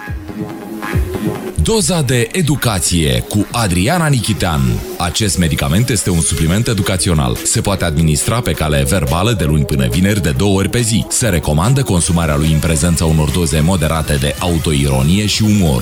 Doza de educație cu Adriana Nichitean. Acest medicament este un supliment educațional. Se poate administra pe cale verbală de luni până vineri de 2 ori pe zi. Se recomandă consumarea lui în prezența unor doze moderate de autoironie și umor.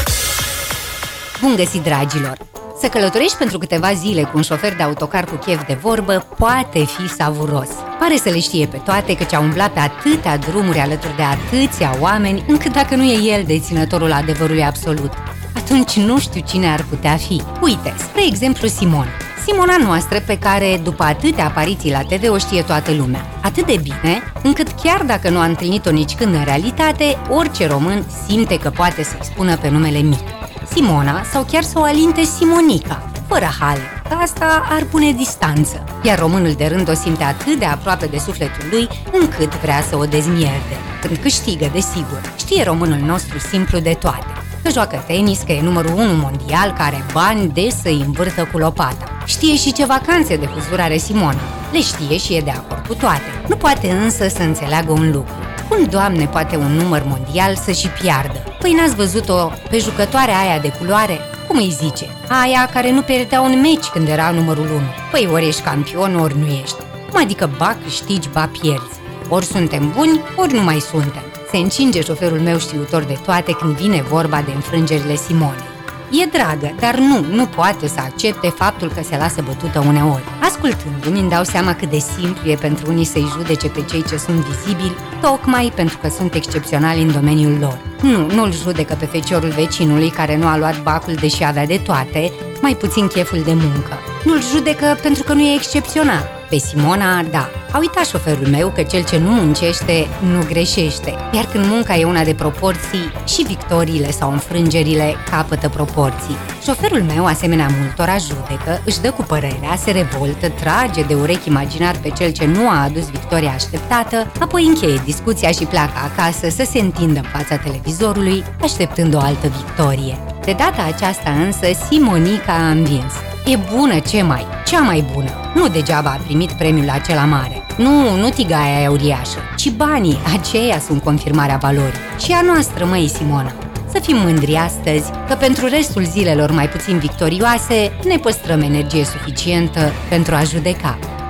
Bun găsit, dragilor! Să călătorești pentru câteva zile cu un șofer de autocar cu chef de vorbă poate fi savuros. Pare să le știe pe toate, căci a umblat pe atâtea drumuri alături de atâția oameni, încât dacă nu e el deținătorul adevărului absolut, atunci nu știu cine ar putea fi. Uite, spre exemplu Simona noastră, pe care după atâtea apariții la TV o știe toată lumea. Atât de bine, încât chiar dacă nu a întâlnit-o nicicând în realitate, orice român simte că poate să-i spună pe numele mic. Simona, sau chiar să o alinte Simonica, fără hale, că asta ar pune distanță. Iar românul de rând o simte atât de aproape de sufletul lui, încât vrea să o dezmierde. Când câștigă, desigur, știe românul nostru simplu de toate. Că joacă tenis, că e numărul 1 mondial, că are bani de să-i învârtă cu lopata. Știe și ce vacanțe de huzur are Simona. Le știe și e de acord cu toate. Nu poate însă să înțeleagă un lucru. Cum, Doamne, poate un număr mondial să și piardă? Păi n-ați văzut-o pe jucătoarea aia de culoare? Cum îi zice? Aia care nu pierdea un meci când era numărul 1. Păi ori ești campion, ori nu ești. Cum adică ba câștigi, ba pierzi? Ori suntem buni, ori nu mai suntem. Se încinge șoferul meu știutor de toate când vine vorba de înfrângerile Simonei. E dragă, dar nu poate să accepte faptul că se lasă bătută uneori. Ascultându-mi, îmi dau seama cât de simplu e pentru unii să-i judece pe cei ce sunt vizibili, tocmai pentru că sunt excepționali în domeniul lor. Nu-l judecă pe feciorul vecinului care nu a luat bacul deși avea de toate, mai puțin cheful de muncă. Nu-l judecă pentru că nu e excepțional. Pe Simona, da. A uitat șoferul meu că cel ce nu muncește, nu greșește. Iar când munca e una de proporții, și victoriile sau înfrângerile capătă proporții. Șoferul meu, asemenea multora, judecă, își dă cu părerea, se revoltă, trage de urechi imaginar pe cel ce nu a adus victoria așteptată, apoi încheie discuția și pleacă acasă să se întindă în fața televizorului, așteptând o altă victorie. De data aceasta însă, Simonica a învins. E bună, cea mai bună. Nu degeaba a primit premiul acela mare. Nu tigaia aia uriașă, ci banii, aceia sunt confirmarea valorii. Și a noastră, măi, Simona. Să fim mândri astăzi că pentru restul zilelor mai puțin victorioase ne păstrăm energie suficientă pentru a judeca.